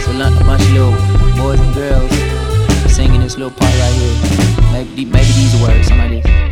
It's a bunch of little boys and girls singing this little part right here. Maybe these words, something like this.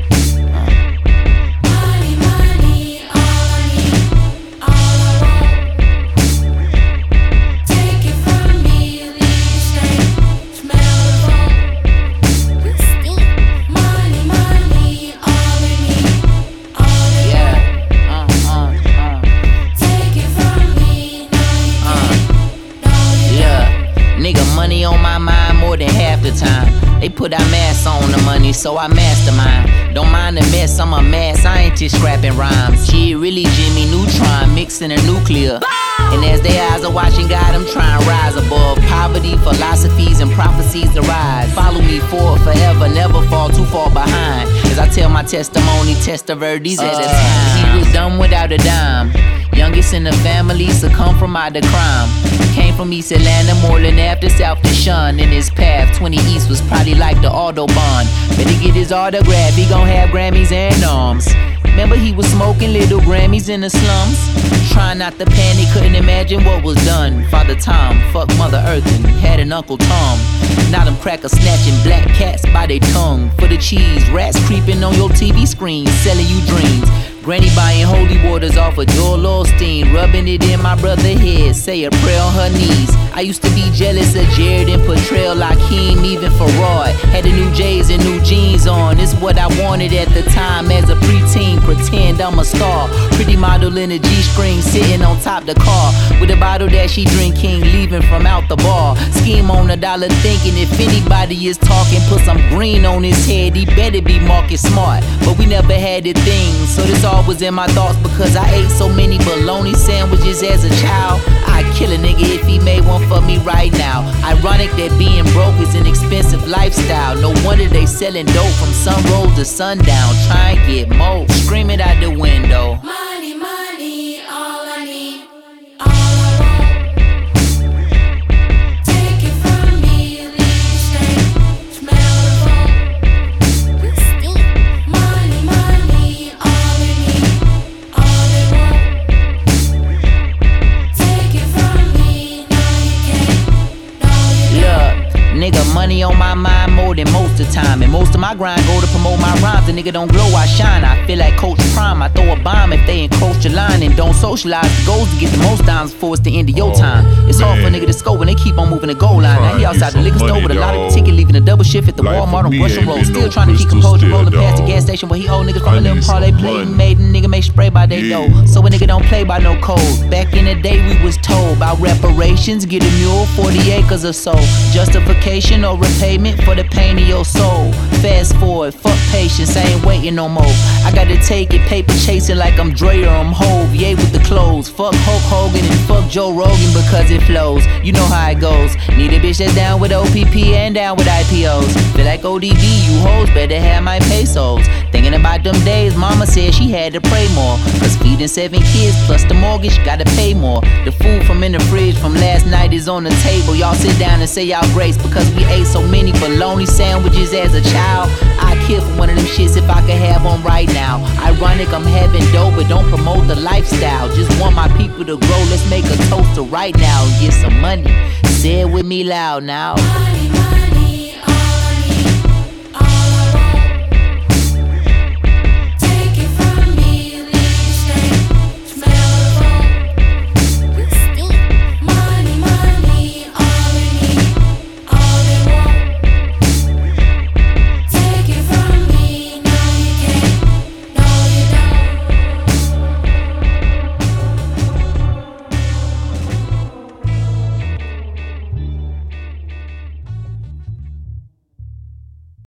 Money on my mind more than half the time. They put our masks on the money, so I mastermind. Don't mind the mess, I'm a mass scientist scrapping rhymes. Shit, really Jimmy Neutron mixing a nuclear. And as their eyes are watching God, I'm trying to rise above poverty, philosophies, and prophecies to rise. Follow me forward forever, never fall too far behind. As I tell my testimony, test the verdicts at a time. He was dumb without a dime. Youngest in the family, succumbed from out the crime. Came from East Atlanta, Moreland after South to shun. In his path, 20 East was probably like the Autobahn. Better get his autograph, he gon' have Grammys and arms. Remember he was smoking little Grammys in the slums. Trying not to panic, couldn't imagine what was done. Father Tom, fuck Mother Earth and had an Uncle Tom. Now them crackers snatching black cats by their tongue. For the cheese, rats creeping on your TV screen, selling you dreams. Granny buying holy waters off of Joel Osteen, rubbing it in my brother's head, say a prayer on her knees. I used to be jealous of Jared and portrayal Hakeem, even Farad. Had the new J's and new jeans on. It's what I wanted at the time as a preteen. Pretend I'm a star. Pretty model in a G-string, sitting on top the car with a bottle that she drinking, leaving from out the bar. Scheme on $1, thinking if anybody is talking, put some green on his head, he better be market smart. But we never had a thing, so this all was in my thoughts because I ate so many bologna sandwiches as a child. I'd kill a nigga if he made one for me right now. Ironic that being broke is an expensive lifestyle. No wonder they selling dope from sunroll to sundown. Try and get more, scream it out the window. Money, money, all I need, all I want. Take it from me, leave the state, smell the phone. Money, money, all they need, all they want. Take it from me, no you can't, no you don't. Nigga, money on my mind more than most of the time. And most of my grind go to promote my rhymes. The nigga don't glow, I shine. I feel like Coach Prime. I throw a bomb if they encroach your line and don't socialize. The goals to get the most dimes before it's the end of your time. It's hard for a nigga to score when they keep on moving the goal line. Now he outside the liquor store with a lot of ticket, leaving a double shift at the Walmart on Russian Road. Still trying to keep composure, rolling past the gas station where he owe niggas from a little parlay play. Made a nigga make spray by they dough. So a nigga don't play by no code. Back in the day we was told about reparations, get a mule, 40 acres or so. Justification or repayment for the pain of your soul. Fast forward, fuck patience, I ain't waiting no more. I gotta take it, paper chasing like I'm Dre or I'm Hove. Yay with the clothes. Fuck Hulk Hogan and fuck Joe Rogan because it flows. You know how it goes. Need a bitch that's down with OPP and down with IPOs. Feel like ODB, you hoes better have my pesos. Thinking about them days, mama said she had to pray more. Cause feeding 7 kids plus the mortgage, gotta pay more. The food from in the fridge from last night is on the table. Y'all sit down and say y'all grace because we ate so many bologna sandwiches as a child. I'd kill for one of them shits if I could have one right now. Ironic, I'm having dope, but don't promote the lifestyle. Just want my people to grow, let's make a toast to right now and get some money. Say it with me loud now.